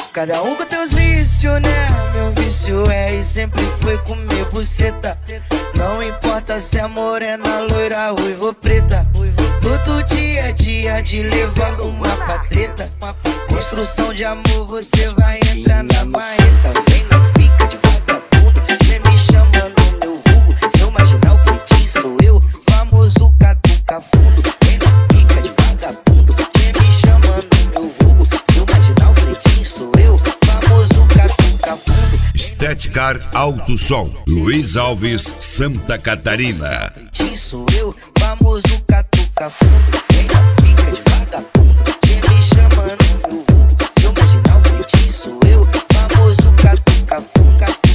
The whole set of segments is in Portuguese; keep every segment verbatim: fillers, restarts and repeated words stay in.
Cada um com teus vícios, né? Meu vício é e sempre foi comer buceta. Não importa se é morena, loira, ruiva ou preta. Todo dia é dia de levar uma pra treta. Construção de amor, você vai entrar na marreta. Vem na pica de vagabundo, cê me chama no meu vulgo. Seu marginal pretinho sou eu, famoso catuca fundo. Vem na pica de vagabundo, cê me chama no meu vulgo. Seu marginal pretinho sou eu, famoso catuca fundo. Estética Alto Som, Luiz Alves, Santa Catarina. Pretinho sou eu, famoso catuca fundo. Vem na pica de vagabundo, cê me chama no meu vulgo. Seu marginal pretinho sou eu, famoso catuca fundo.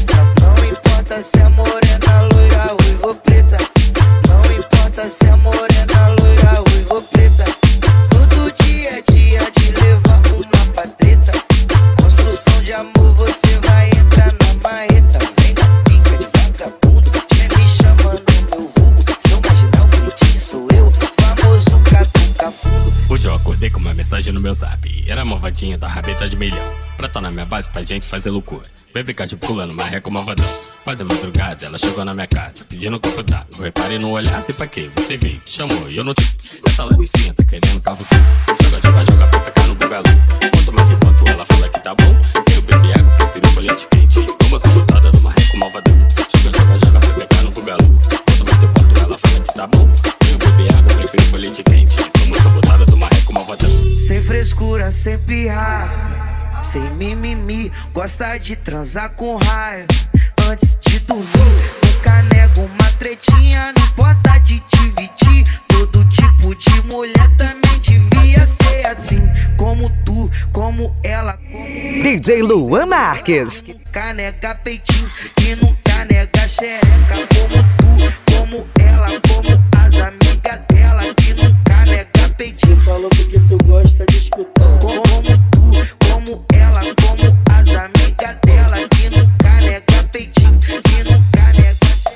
Não importa se é morena, loira, ruiva ou preta. Não importa se é morena, loira, ruiva ou preta. Todo dia é dia de levar uma pra treta. Construção de amor, você vai entrar na marreta. Vem na pica de vagabundo, cê me chama no meu vulgo. Seu marginal pretinho sou eu, famoso catuca fundo. Hoje eu acordei com uma mensagem no meu zap. Era a malvadinha da rabeta de milhão. Pra tá na minha base pra gente fazer loucura. Vem brincar de pulando, marreco malvadão. Quase madrugada, ela chegou na minha casa pedindo copo d'água. Eu reparei no olhar, sei pra quê? Você veio, te chamou e eu não te... Essa laricinha tá querendo cavucar. Joga, joga, joga pra pegar no bugalô. Quanto mais enquanto ela fala que tá bom. Eu bebi água, prefiro colete quente. Como essa botada do marreco malvadão. Joga, joga, joga pra pegar no bugalô. Quanto mais enquanto ela fala que tá bom. Eu bebi água, prefiro colete quente. Como essa botada do marreco malvadão. Sem frescura, sem pirraça, sem mimimi, gosta de transar com raiva antes de dormir. Nunca nego uma tretinha, não importa de dividir. Todo tipo de mulher também devia ser assim. Como tu, como ela, como D J Luan Marques. nunca nega peitinho e nunca nega xereca. Como tu, como ela, como as amigas dela que nunca nega peitinho. Falou porque tu gosta de escutar. Como tu, como ela, como as amigas dela que nunca nega peitinho, que nunca nega.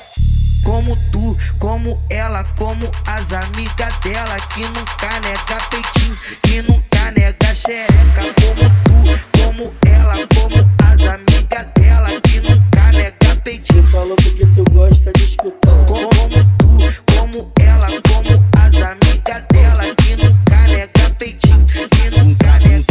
Como tu, como ela, como as amigas dela que nunca nega peitinho, que nunca nega xereca. Como tu, como ela, como as amigas dela que nunca nega peitinho. Falou porque tu gosta de escutar. Como tu, como ela, como as amigas dela que nunca nega peitinho, que nunca nega.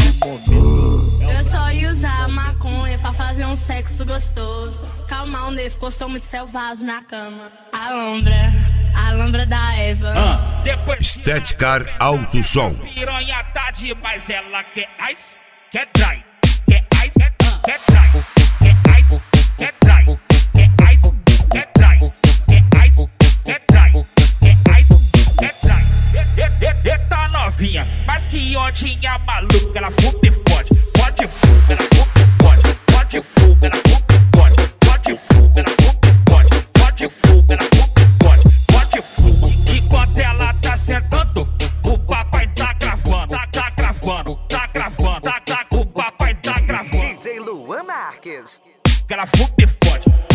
Eu só ia usar maconha pra fazer um sexo gostoso. Calma, onde ficou, sou muito selvagem na cama. Alambra, alambra da Eva. Ah, depois Estética Alto Som. piranha tá demais, ela quer ice, quer dry, quer ice, quer, quer dry, quer ice, quer dry, quer ice, quer dry, quer ice, quer dry, quer ice, quer dry. Eita novinha, mas que ondinha maluca, ela fume e fode, fode fuga, ela fume e fode, fode fuga, ela fume e fode, fode fuga, ela fume e fode, fode fuga, ela fume e fode, fode fuga. Enquanto ela tá sentando, o papai tá gravando, tá, tá gravando, tá gravando, tá, tá, o papai tá gravando. D J Luan Marques. Ela fume e fode.